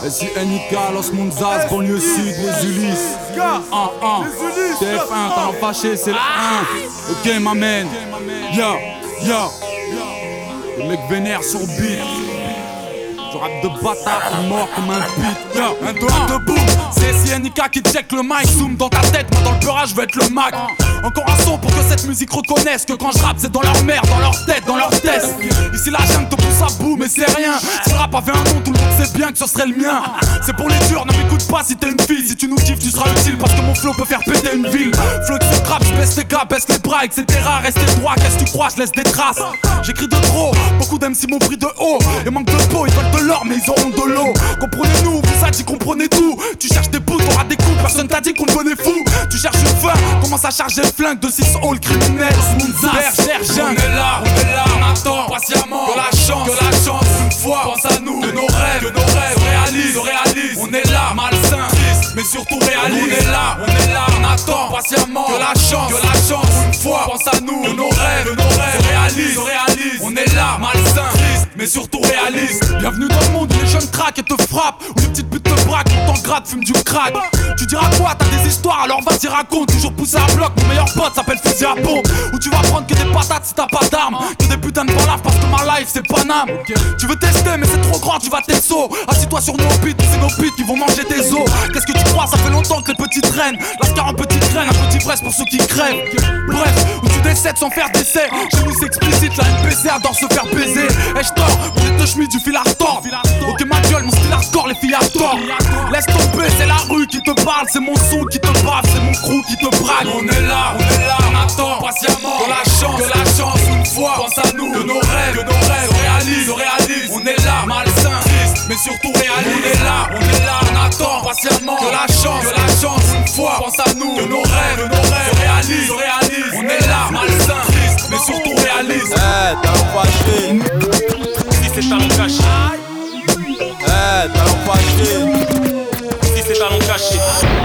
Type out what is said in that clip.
SINIK, Los Monzas, banlieue sud, les Ulysses 1-1, TF1, talent fâché, c'est le 1. Ok ma man, yo, yo. Le mec vénère sur beat. Je rappe de bâtard, mort comme un beat. Yo, un de boum, c'est SINIK qui check le mic. Zoom dans ta tête, moi dans le beurrage je veux être le Mac. Encore un son pour que cette musique reconnaisse que quand je rappe c'est dans leur merde, dans leur tête, dans leur test. Ici la jungle te pousse à bout mais c'est rien. Si le rap avait un nom tout le monde sait bien que ce serait le mien. C'est pour les durs, ne m'écoute pas si t'es une fille. Si tu nous kiffes tu seras utile parce que mon flow peut faire péter une ville. Flow que c'est rap, je baisse les gars, baisse les bras etc. Restez droit, qu'est-ce que tu crois, je laisse des traces. J'écris de trop, beaucoup d'MC m'ont pris de haut. Et manque de peau, ils veulent de l'or mais ils auront de l'eau. Comprenez-nous, vous a dit comprenez tout. Tu cherches des bouts, t'auras des coups, personne t'a dit qu'on devenait fou. Tu cherches une fin, commence à charger le flingue de 6 halls criminels. Bergère, on est là, on attend patiemment que la chance une fois pense à nous, que nos rêves se réalisent. On est là, malsain, triste, mais surtout réaliste. On est là, on attend patiemment que la chance une fois pense à nous, que nos rêves se réalisent. On est là, malsain, triste, mais surtout réaliste. Bienvenue dans le monde où les jeunes craquent et te frappent, où les petites putes te braquent, où t'en grattes, fument du crack. Tu diras quoi, t'as des histoires, alors vas-y raconte. Toujours poussé à bloc, mon meilleur pote s'appelle fusil à pompe. Où tu vas prendre que des patates si t'as pas d'armes, que des putains de palaves parce que ma life c'est Paname. Tu veux tester mais c'est trop grand, tu vas tes sauts. Assis-toi sur nos pits, c'est nos pits qui vont manger tes os. Qu'est-ce que tu crois, ça fait longtemps que les petits traînent. Lascar un petit graine, un petit fraise pour ceux qui crèvent. Bref, où tu décèdes sans faire d'essai. Chez nous c'est explicite, la NPC adore se faire baiser. Et j'tors, pour les deux chemises du fil à retordre. Ok ma gueule, mon style hardcore, les filles à tort. Laisse tomber, c'est la rue qui te parle, c'est mon son qui te bave, c'est mon crew qui te braque. On est là, on attend patiemment que la chance une fois pense à nous, que nos rêves se réalisent. On est là, malsain, triste, mais surtout réaliste. On est là, on attend patiemment que la chance une fois pense à nous, que nos rêves se réalisent. On est là, malsain, triste, mais surtout réaliste. Talent fâché. Si c'est talent caché. Talent fâché. Si c'est talent caché.